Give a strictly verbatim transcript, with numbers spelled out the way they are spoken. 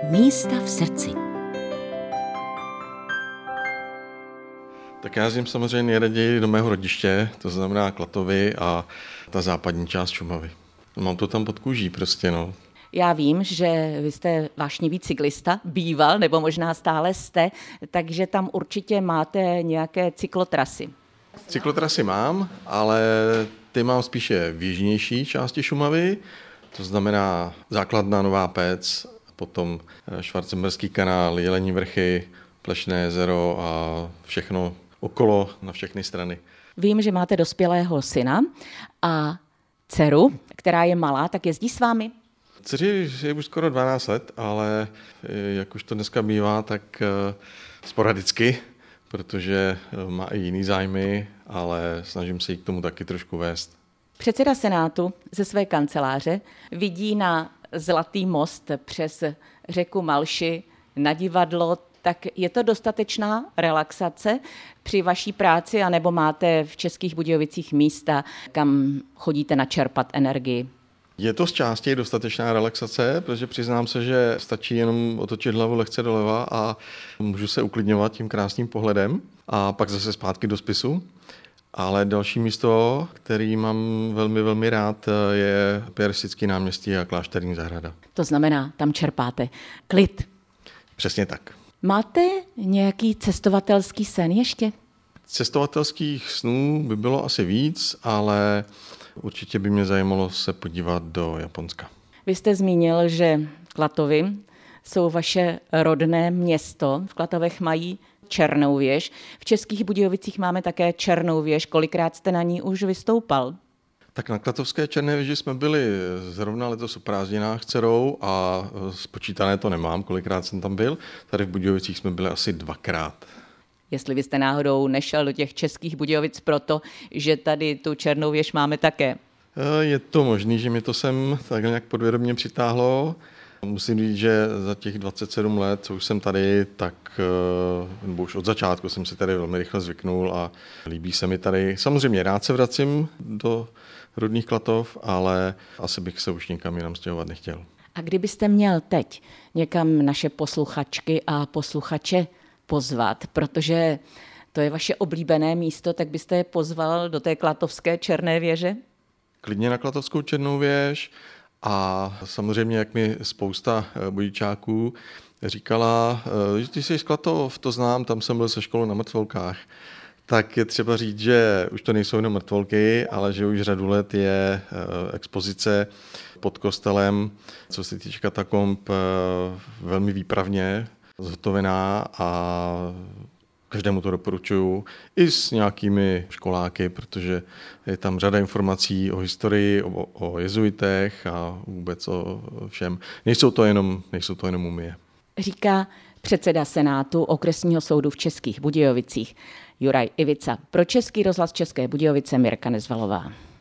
Místa v srdci. Tak já jezdím samozřejmě nejraději do mého rodiště, to znamená Klatovy a ta západní část Šumavy. Mám to tam pod kůží prostě, no. Já vím, že vy jste vášnivý cyklista, býval, nebo možná stále jste, takže tam určitě máte nějaké cyklotrasy. Cyklotrasy mám, ale ty mám spíše v jižnější části Šumavy, to znamená základna Nová Pec, potom Schwarzenberský kanál, Jelení vrchy, Plešné jezero a všechno okolo na všechny strany. Vím, že máte dospělého syna a dceru, která je malá, tak jezdí s vámi? Dceři je už skoro dvanáct let, ale jak už to dneska bývá, tak sporadicky, protože má i jiný zájmy, ale snažím se jí k tomu taky trošku vést. Předseda Senátu ze své kanceláře vidí na Zlatý most přes řeku Malši na divadlo, tak je to dostatečná relaxace při vaší práci, anebo máte v Českých Budějovicích místa, kam chodíte načerpat energii? Je to z části dostatečná relaxace, protože přiznám se, že stačí jenom otočit hlavu lehce doleva a můžu se uklidňovat tím krásným pohledem a pak zase zpátky do spisu. Ale další místo, který mám velmi, velmi rád, je Piaristický náměstí a Klášterní zahrada. To znamená, tam čerpáte klid. Přesně tak. Máte nějaký cestovatelský sen ještě? Cestovatelských snů by bylo asi víc, ale určitě by mě zajímalo se podívat do Japonska. Vy jste zmínil, že Klatovy jsou vaše rodné město. V Klatovech mají Černou věž. V Českých Budějovicích máme také Černou věž. Kolikrát jste na ní už vystoupal? Tak na Klatovské Černé věži jsme byli zrovna letos o prázdninách s dcerou a spočítané to nemám, kolikrát jsem tam byl. Tady v Budějovicích jsme byli asi dvakrát. Jestli byste náhodou nešel do těch Českých Budějovic proto, že tady tu Černou věž máme také? Je to možný, že mi to sem tak nějak podvědomě přitáhlo. Musím říct, že za těch dvacet sedm let, co už jsem tady, tak nebo už od začátku jsem si tady velmi rychle zvyknul a líbí se mi tady. Samozřejmě rád se vracím do rodných Klatov, ale asi bych se už nikam jinam stěhovat nechtěl. A kdybyste měl teď někam naše posluchačky a posluchače pozvat, protože to je vaše oblíbené místo, tak byste je pozval do té Klatovské Černé věže? Klidně na Klatovskou Černou věž a samozřejmě, jak mi spousta budičáků říkala, že ty jsi z Klatov, to znám, tam jsem byl se školou na mrtvolkách, tak je třeba říct, že už to nejsou jenom mrtvolky, ale že už řadu let je expozice pod kostelem, co se týče katakomb, velmi výpravně zhotovená a každému to doporučuju i s nějakými školáky, protože je tam řada informací o historii, o, o jezuitech a vůbec o všem. Nejsou to jenom, nejsou to jenom mumie. Říká předseda Senátu Okresního soudu v Českých Budějovicích Juraj Ivica. Pro Český rozhlas České Budějovice Mirka Nezvalová.